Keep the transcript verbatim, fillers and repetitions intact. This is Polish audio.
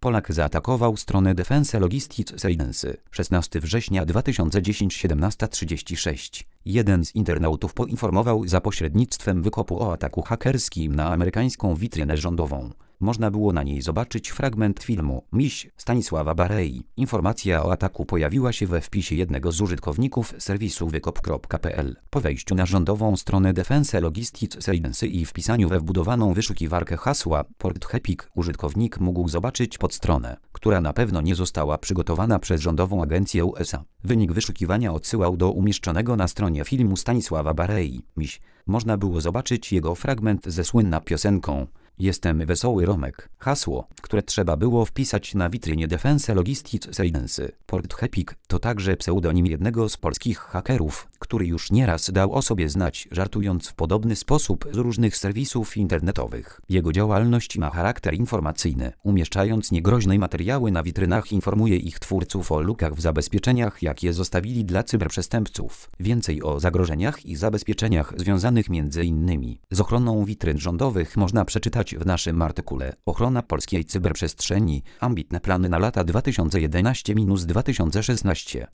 Polak zaatakował stronę Defense Logistics Agency. szesnastego września dwa tysiące dziesiątego, siedemnasta trzydzieści sześć. Jeden z internautów poinformował za pośrednictwem wykopu o ataku hakerskim na amerykańską witrynę rządową. Można było na niej zobaczyć fragment filmu Miś Stanisława Barei. Informacja o ataku pojawiła się we wpisie jednego z użytkowników serwisu wykop kropka p l. Po wejściu na rządową stronę Defense Logistics Agency i wpisaniu we wbudowaną wyszukiwarkę hasła Port Epic użytkownik mógł zobaczyć podstronę, która na pewno nie została przygotowana przez rządową agencję U S A. Wynik wyszukiwania odsyłał do umieszczonego na stronie filmu Stanisława Barei. Miś. Można było zobaczyć jego fragment ze słynną piosenką Jestem wesoły Romek. Hasło, które trzeba było wpisać na witrynie Defense Logistics Agency. Port Epic to także pseudonim jednego z polskich hakerów, który już nieraz dał o sobie znać, żartując w podobny sposób z różnych serwisów internetowych. Jego działalność ma charakter informacyjny. Umieszczając niegroźne materiały na witrynach, informuje ich twórców o lukach w zabezpieczeniach, jakie zostawili dla cyberprzestępców. Więcej o zagrożeniach i zabezpieczeniach związanych między innymi z ochroną witryn rządowych można przeczytać w naszym artykule Ochrona polskiej cyberprzestrzeni. Ambitne plany na lata dwa tysiące jedenaście do dwa tysiące szesnaście.